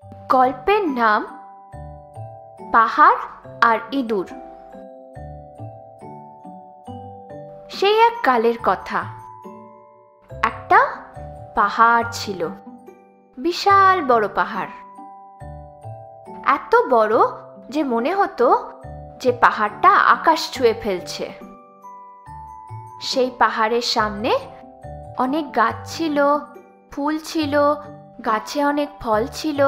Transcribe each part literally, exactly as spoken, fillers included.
গল্পের নাম পাহাড় আর ইঁদুর। সেই এক কালের কথা। একটা পাহাড় ছিল, বিশাল বড় পাহাড়। এত বড় যে মনে হতো যে পাহাড়টা আকাশ ছুঁয়ে ফেলছে। সেই পাহাড়ের সামনে অনেক গাছ ছিল, ফুল ছিল, গাছে অনেক ফল ছিল।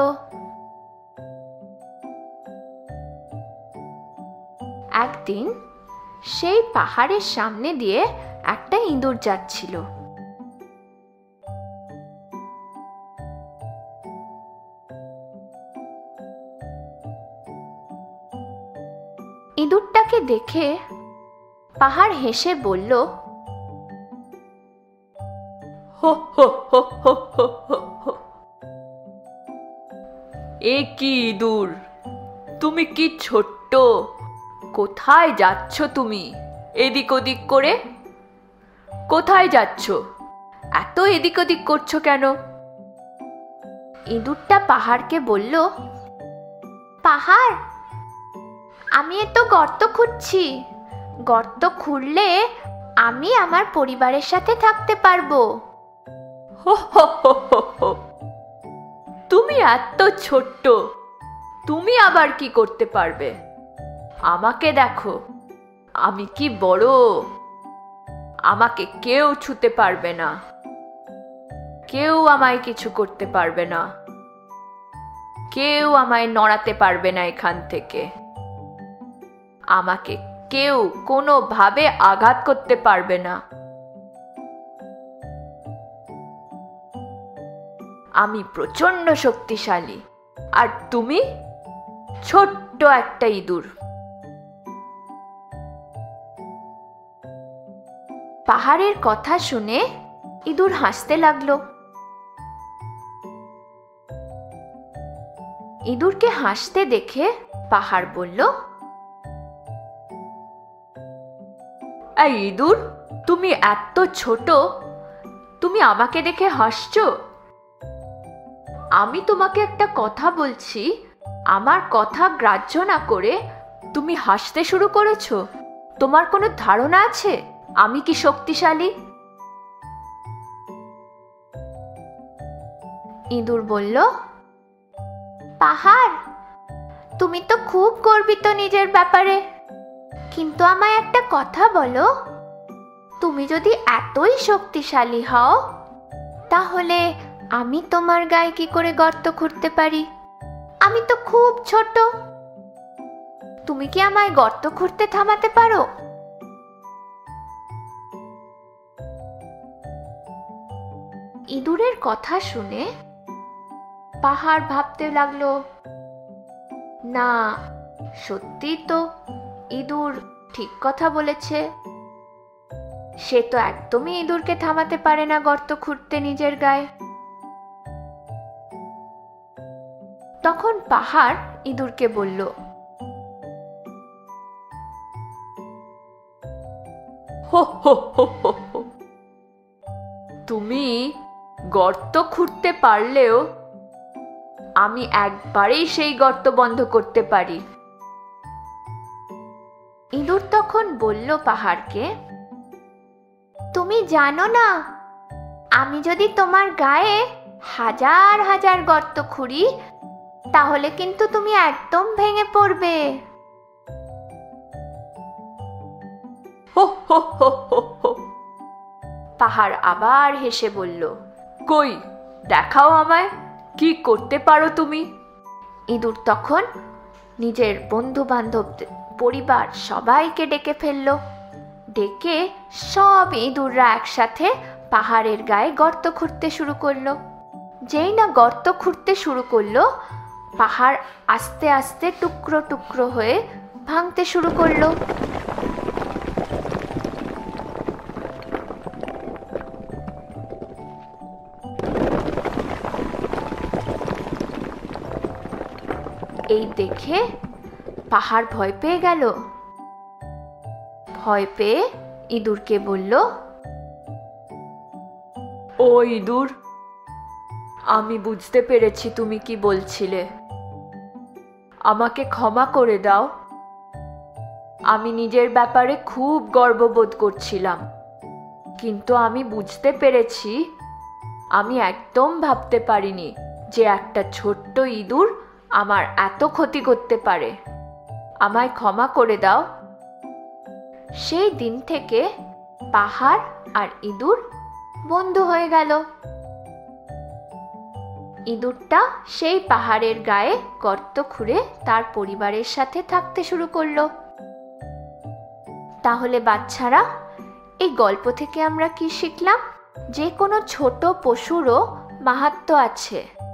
একদিন সেই পাহাড়ের সামনে দিয়ে একটা ইঁদুর যাচ্ছিল। ইঁদুরটাকে দেখে পাহাড় হেসে বলল, হো হো হো হো হো হো হো। এ কি ইঁদুর, তুমি কি ছোট্ট, কোথায় যাচ্ছ তুমি এদিক ওদিক করে? কোথায় যাচ্ছ? এত এদিক ওদিক করছো কেন? ইঁদুরটা পাহাড়কে বলল, পাহাড়, আমি এত গর্ত খুঁড়ছি। গর্ত খুঁড়লে আমি আমার পরিবারের সাথে থাকতে পারবো। হো হো হো হো হো। তুমি এত ছোট্ট, তুমি আবার কি করতে পারবে? আমাকে দেখো, আমি কি বড়। আমাকে কেউ ছুতে পারবে না, কেউ আমায় কিছু করতে পারবে না, কেউ আমায় নড়াতে পারবে না এখান থেকে। আমাকে কেউ কোনোভাবে আঘাত করতে পারবে না। আমি প্রচন্ড শক্তিশালী, আর তুমি ছোট্ট একটা ইঁদুর। পাহাড়ের কথা শুনে ইঁদুর হাসতে লাগলো। ইঁদুরকে হাসতে দেখে পাহাড় বলল, এই ইঁদুর, তুমি এত ছোট, তুমি আমাকে দেখে হাসছো? আমি তোমাকে একটা কথা বলছি, আমার কথা গ্রাহ্য না করে তুমি হাসতে শুরু করেছো। তোমার কোনো ধারণা আছে আমি কি শক্তিশালী? ইঁদুর বলল, পাহাড়, তুমি তো খুব গর্বিত নিজের ব্যাপারে, কিন্তু আমায় একটা কথা বলো, তুমি যদি এতই শক্তিশালী হও, তাহলে আমি তোমার গায়ে কি করে গর্ত খুঁড়তে পারি? আমি তো খুব ছোট। তুমি কি আমায় গর্ত খুঁড়তে থামাতে পারো? ইঁদুরের কথা শুনে পাহাড় ভাবতে লাগলো, না, সত্যি তো ইঁদুর ঠিক কথা বলেছে। সে তো একদমই ইঁদুরকে থামাতে পারে না গর্ত খুঁড়তে নিজের গায়ে। তখন পাহাড় ইঁদুরকে বলল, হো হো হো হো হো। তুমি গর্ত খুঁড়তে পারলেও আমি একবারেই সেই গর্ত বন্ধ করতে পারি। ইঁদুর তখন বলল পাহাড়কে, তুমি জানো না, আমি যদি তোমার গায়ে হাজার হাজার গর্ত খুঁড়ি, তাহলে কিন্তু তুমি একদম ভেঙে পড়বে। হো হো হো হো হো। পাহাড় আবার হেসে বলল, কই দেখাও আমায়, কি করতে পারো তুমি? ইঁদুর তখন নিজের বন্ধু বান্ধব, পরিবার সবাইকে ডেকে ফেলল। ডেকে সব ইঁদুররা একসাথে পাহাড়ের গায়ে গর্ত খুঁড়তে শুরু করলো। যেই না গর্ত খুঁড়তে শুরু করলো, পাহাড় আস্তে আস্তে টুকরো টুকরো হয়ে ভাঙতে শুরু করলো। এই দেখে পাহাড় ভয় পেয়ে গেল। ভয় পেয়ে ইঁদুরকে বলল, ও ইঁদুর, আমি বুঝতে পেরেছি তুমি কি বলছিলে। আমাকে ক্ষমা করে দাও। আমি নিজের ব্যাপারে খুব গর্ববোধ করছিলাম, কিন্তু আমি বুঝতে পেরেছি আমি একদম ভাবতে পারিনি যে একটা ছোট্ট ইঁদুর আমার এত ক্ষতি করতে পারে। আমায় ক্ষমা করে দাও। সেই দিন থেকে পাহাড় আর ইঁদুর বন্ধু হয়ে গেল। ইঁদুরটা সেই পাহাড়ের গায়ে গর্ত খুঁড়ে তার পরিবারের সাথে থাকতে শুরু করলো। তাহলে বাচ্চারা, এই গল্প থেকে আমরা কি শিখলাম? যে কোনো ছোট পশুরও মাহাত্ম্য আছে।